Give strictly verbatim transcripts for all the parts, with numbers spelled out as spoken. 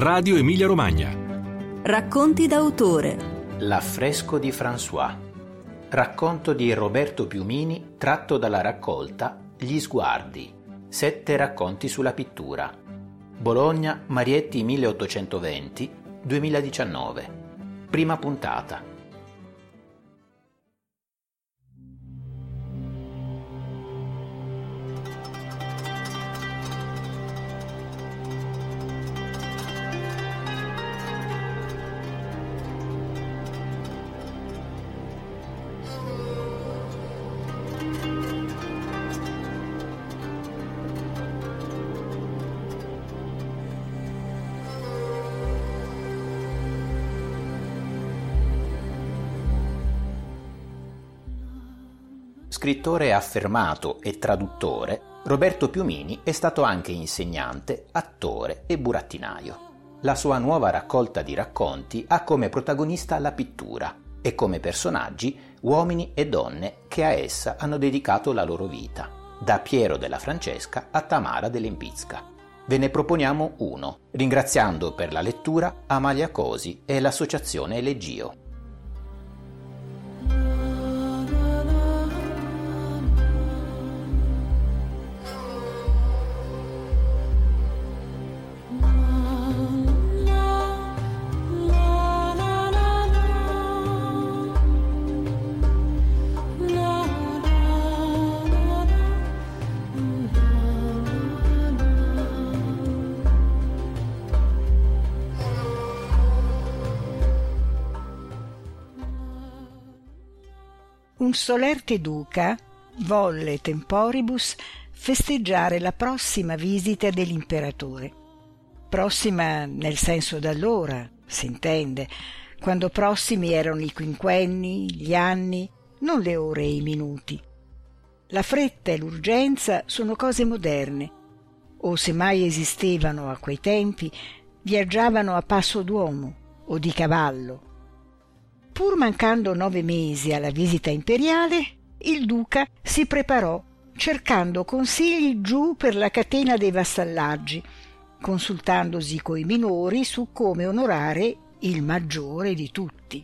Radio Emilia Romagna. Racconti d'autore. L'affresco di François. Racconto di Roberto Piumini tratto dalla raccolta Gli sguardi. Sette racconti sulla pittura. Bologna, Marietti milleottocentoventi duemiladiciannove. Prima puntata. Scrittore affermato e traduttore, Roberto Piumini è stato anche insegnante, attore e burattinaio. La sua nuova raccolta di racconti ha come protagonista la pittura e come personaggi uomini e donne che a essa hanno dedicato la loro vita, da Piero della Francesca a Tamara de Lempicka. Ve ne proponiamo uno, ringraziando per la lettura Amalia Cosi e l'associazione Eleggio. Un solerte duca volle temporibus festeggiare la prossima visita dell'imperatore. Prossima nel senso d'allora, s'intende, quando prossimi erano i quinquenni, gli anni, non le ore e i minuti. La fretta e l'urgenza sono cose moderne, o se mai esistevano a quei tempi, viaggiavano a passo d'uomo o di cavallo. Pur mancando nove mesi alla visita imperiale, il duca si preparò cercando consigli giù per la catena dei vassallaggi, consultandosi coi minori su come onorare il maggiore di tutti.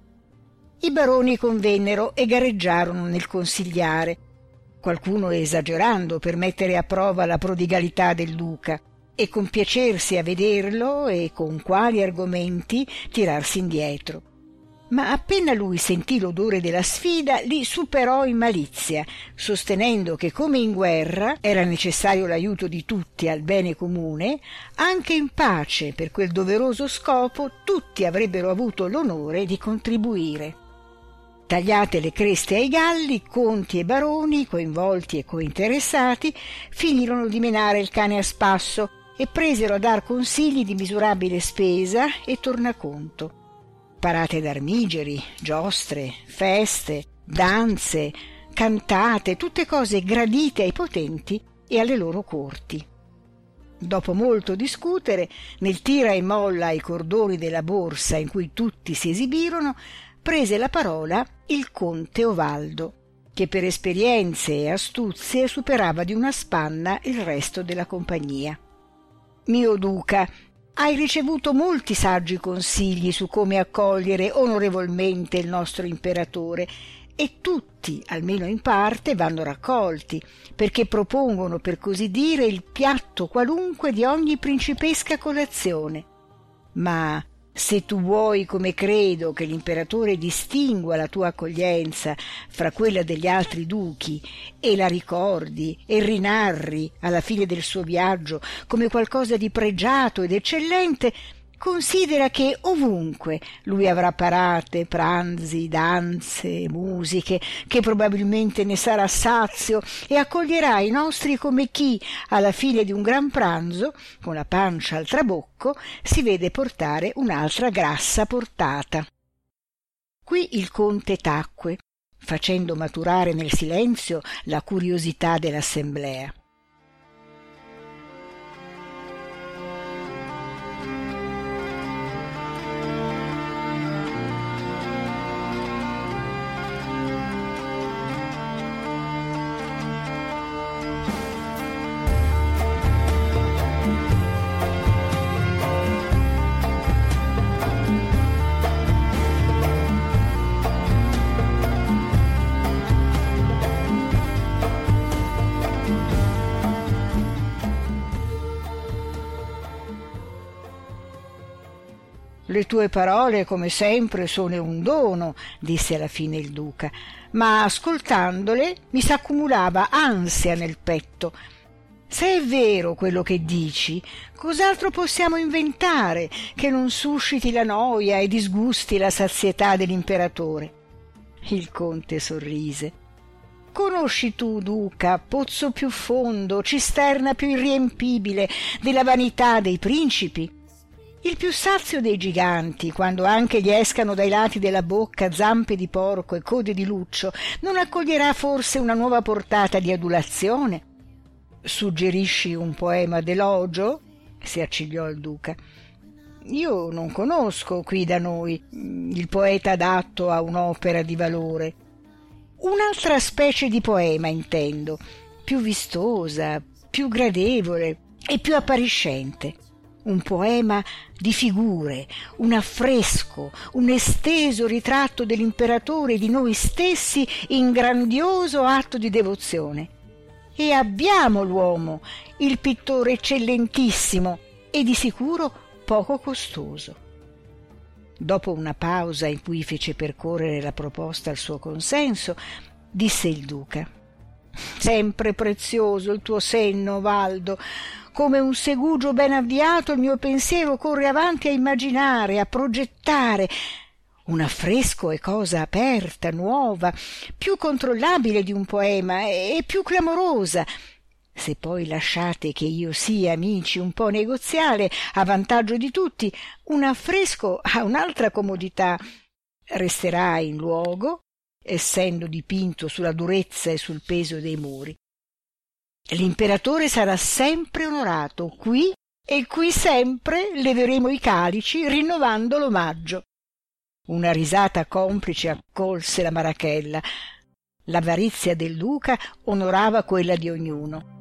I baroni convennero e gareggiarono nel consigliare, qualcuno esagerando per mettere a prova la prodigalità del duca e compiacersi a vederlo e con quali argomenti tirarsi indietro. Ma appena lui sentì l'odore della sfida, li superò in malizia, sostenendo che come in guerra era necessario l'aiuto di tutti al bene comune, anche in pace per quel doveroso scopo tutti avrebbero avuto l'onore di contribuire. Tagliate le creste ai galli, conti e baroni, coinvolti e cointeressati, finirono di menare il cane a spasso e presero a dar consigli di misurabile spesa e tornaconto. Parate d'armigeri, giostre, feste, danze, cantate, tutte cose gradite ai potenti e alle loro corti. Dopo molto discutere, nel tira e molla ai cordoni della borsa in cui tutti si esibirono, prese la parola il conte Ovaldo, che per esperienze e astuzie superava di una spanna il resto della compagnia. «Mio duca, hai ricevuto molti saggi consigli su come accogliere onorevolmente il nostro imperatore e tutti, almeno in parte, vanno raccolti, perché propongono, per così dire, il piatto qualunque di ogni principesca colazione. Ma se tu vuoi, come credo, che l'imperatore distingua la tua accoglienza fra quella degli altri duchi e la ricordi e rinarri alla fine del suo viaggio come qualcosa di pregiato ed eccellente, considera che ovunque lui avrà parate, pranzi, danze, musiche, che probabilmente ne sarà sazio e accoglierà i nostri come chi, alla fine di un gran pranzo, con la pancia al trabocco, si vede portare un'altra grassa portata». Qui il conte tacque, facendo maturare nel silenzio la curiosità dell'assemblea. Le tue parole, come sempre, sono un dono, disse alla fine il duca, ma ascoltandole mi s'accumulava ansia nel petto. Se è vero quello che dici, cos'altro possiamo inventare che non susciti la noia e disgusti la sazietà dell'imperatore? Il conte sorrise. Conosci tu, duca, pozzo più fondo, cisterna più irriempibile della vanità dei principi? Il più sazio dei giganti, quando anche gli escano dai lati della bocca zampe di porco e code di luccio, non accoglierà forse una nuova portata di adulazione? Suggerisci un poema d'elogio? Si accigliò il duca. Io non conosco qui da noi il poeta adatto a un'opera di valore. Un'altra specie di poema intendo, più vistosa, più gradevole e più appariscente. Un poema di figure, un affresco, un esteso ritratto dell'imperatore e di noi stessi in grandioso atto di devozione. E abbiamo l'uomo, il pittore eccellentissimo e di sicuro poco costoso. Dopo una pausa in cui fece percorrere la proposta al suo consenso, disse il duca: «Sempre prezioso il tuo senno, Valdo. Come un segugio ben avviato il mio pensiero corre avanti a immaginare, a progettare. Un affresco è cosa aperta, nuova, più controllabile di un poema e più clamorosa. Se poi lasciate che io sia, amici, un po' negoziale, a vantaggio di tutti, un affresco ha un'altra comodità. Resterà in luogo, essendo dipinto sulla durezza e sul peso dei muri. L'imperatore sarà sempre onorato qui e qui sempre leveremo i calici rinnovando l'omaggio». Una risata complice accolse la marachella. L'avarizia del duca onorava quella di ognuno.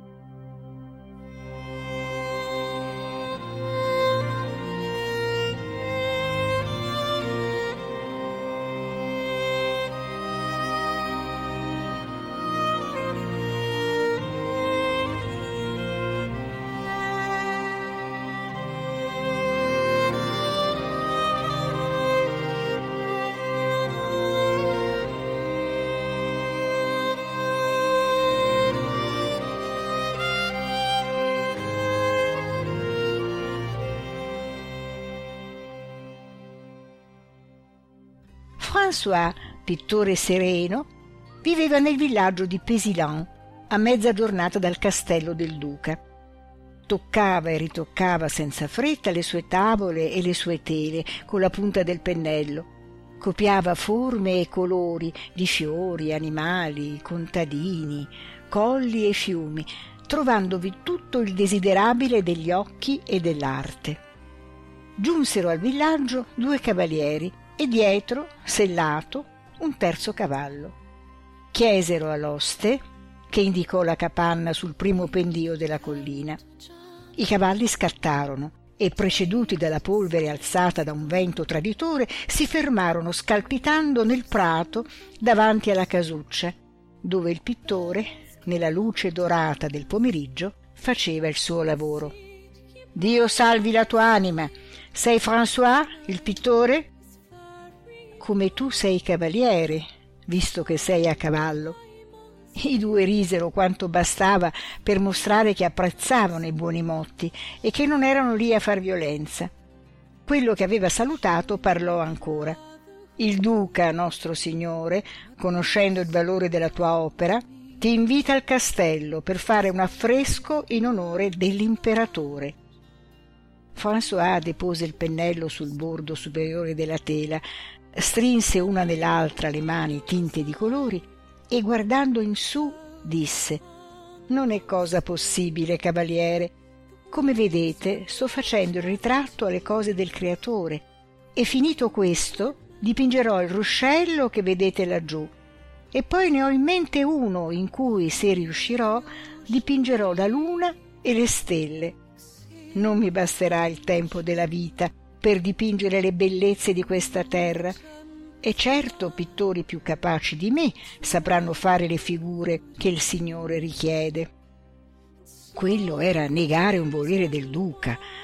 François, pittore sereno, viveva nel villaggio di Pézilhan, a mezza giornata dal castello del duca. Toccava e ritoccava senza fretta le sue tavole e le sue tele con la punta del pennello. Copiava forme e colori di fiori, animali, contadini, colli e fiumi, trovandovi tutto il desiderabile degli occhi e dell'arte. Giunsero al villaggio due cavalieri e dietro, sellato, un terzo cavallo. Chiesero all'oste, che indicò la capanna sul primo pendio della collina. I cavalli scattarono e, preceduti dalla polvere alzata da un vento traditore, si fermarono scalpitando nel prato davanti alla casuccia, dove il pittore, nella luce dorata del pomeriggio, faceva il suo lavoro. «Dio salvi la tua anima! Sei François, il pittore?» «Come tu sei cavaliere, visto che sei a cavallo». I due risero quanto bastava per mostrare che apprezzavano i buoni motti e che non erano lì a far violenza. Quello che aveva salutato parlò ancora. «Il duca, nostro signore, conoscendo il valore della tua opera, ti invita al castello per fare un affresco in onore dell'imperatore». François depose il pennello sul bordo superiore della tela, strinse una nell'altra le mani tinte di colori e, guardando in su, disse: «Non è cosa possibile, cavaliere. Come vedete, sto facendo il ritratto alle cose del creatore e, finito questo, dipingerò il ruscello che vedete laggiù e poi ne ho in mente uno in cui, se riuscirò, dipingerò la luna e le stelle. Non mi basterà il tempo della vita per dipingere le bellezze di questa terra, e certo pittori più capaci di me sapranno fare le figure che il Signore richiede». Quello era negare un volere del duca.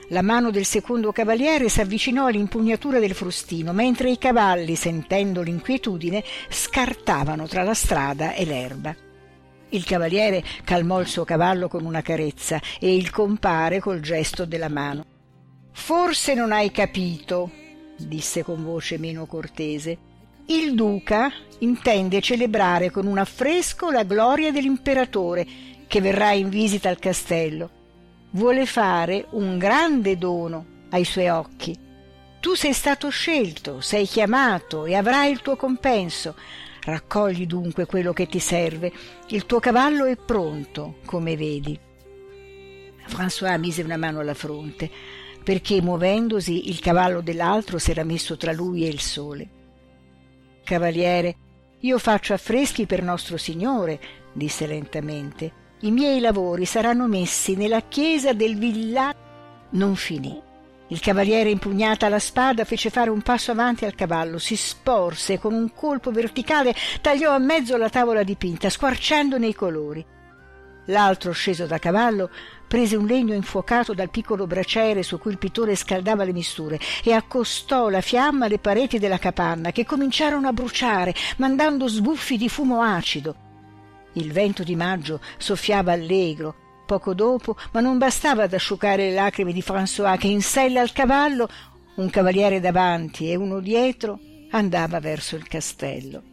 La mano del secondo cavaliere s'avvicinò all'impugnatura del frustino, mentre i cavalli, sentendo l'inquietudine, scartavano tra la strada e l'erba. Il cavaliere calmò il suo cavallo con una carezza e il compare col gesto della mano. «Forse non hai capito», disse con voce meno cortese. «Il duca intende celebrare con un affresco la gloria dell'imperatore che verrà in visita al castello. Vuole fare un grande dono ai suoi occhi. Tu sei stato scelto, sei chiamato e avrai il tuo compenso. Raccogli dunque quello che ti serve. Il tuo cavallo è pronto, come vedi». François mise una mano alla fronte, perché muovendosi il cavallo dell'altro s'era messo tra lui e il sole. «Cavaliere, io faccio affreschi per nostro Signore», disse lentamente. «I miei lavori saranno messi nella chiesa del villaggio». Non finì. Il cavaliere, impugnata la spada, fece fare un passo avanti al cavallo, si sporse e con un colpo verticale tagliò a mezzo la tavola dipinta, squarciandone i colori. L'altro, sceso da cavallo, prese un legno infuocato dal piccolo braciere su cui il pittore scaldava le misture e accostò la fiamma alle pareti della capanna, che cominciarono a bruciare, mandando sbuffi di fumo acido. Il vento di maggio soffiava allegro. Poco dopo, ma non bastava ad asciugare le lacrime di François, che in sella al cavallo, un cavaliere davanti e uno dietro, andava verso il castello.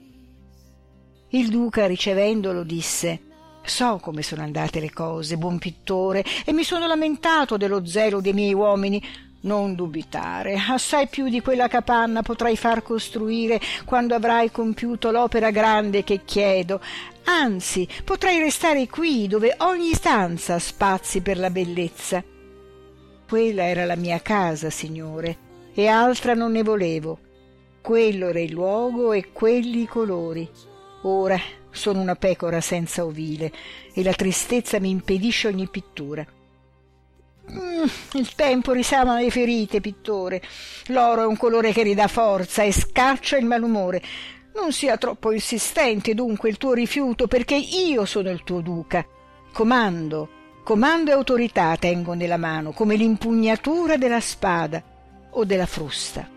Il duca, ricevendolo, disse: «So come sono andate le cose, buon pittore, e mi sono lamentato dello zelo dei miei uomini. Non dubitare, assai più di quella capanna potrai far costruire quando avrai compiuto l'opera grande che chiedo. Anzi, potrai restare qui, dove ogni stanza ha spazi per la bellezza. Quella era la mia casa, signore, e altra non ne volevo. Quello era il luogo e quelli i colori. Ora sono una pecora senza ovile e la tristezza mi impedisce ogni pittura. Mm, il tempo risana le ferite, pittore. L'oro è un colore che ridà forza e scaccia il malumore. Non sia troppo insistente dunque il tuo rifiuto, perché io sono il tuo duca. Comando, comando e autorità tengo nella mano, come l'impugnatura della spada o della frusta».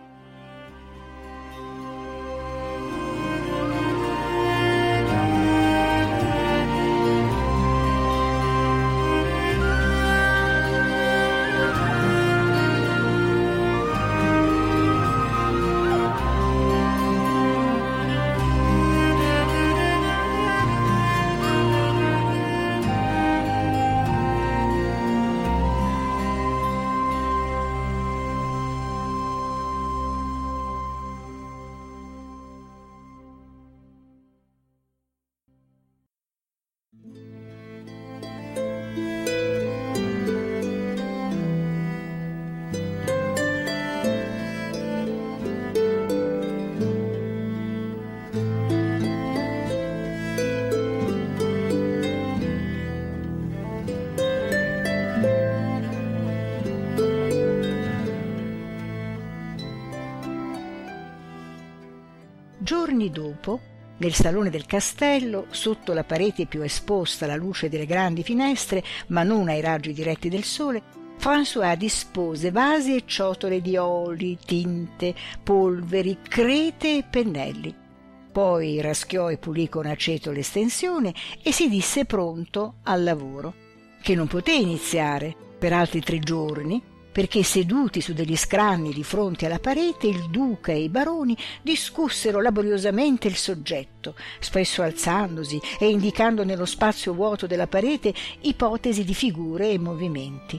Giorni dopo, nel salone del castello, sotto la parete più esposta alla luce delle grandi finestre, ma non ai raggi diretti del sole, François dispose vasi e ciotole di oli, tinte, polveri, crete e pennelli. Poi raschiò e pulì con aceto l'estensione e si disse pronto al lavoro, che non poté iniziare per altri tre giorni, perché seduti su degli scranni di fronte alla parete il duca e i baroni discussero laboriosamente il soggetto, spesso alzandosi e indicando nello spazio vuoto della parete ipotesi di figure e movimenti.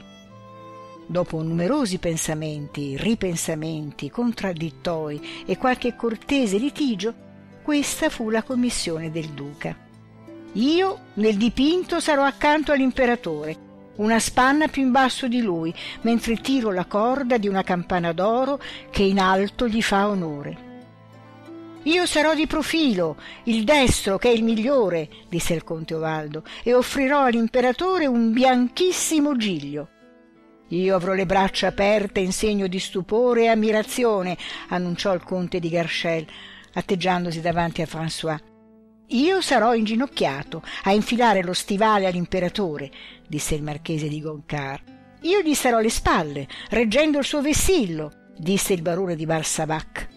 Dopo numerosi pensamenti, ripensamenti, contraddittori e qualche cortese litigio, questa fu la commissione del duca. «Io nel dipinto sarò accanto all'imperatore, una spanna più in basso di lui, mentre tiro la corda di una campana d'oro che in alto gli fa onore». «Io sarò di profilo, il destro che è il migliore», disse il conte Ovaldo, «e offrirò all'imperatore un bianchissimo giglio». «Io avrò le braccia aperte in segno di stupore e ammirazione», annunciò il conte di Garchelles, atteggiandosi davanti a François. «Io sarò inginocchiato a infilare lo stivale all'imperatore», disse il marchese di Goncard. io gli starò alle spalle, reggendo il suo vessillo, disse il barone di Bar Sabac.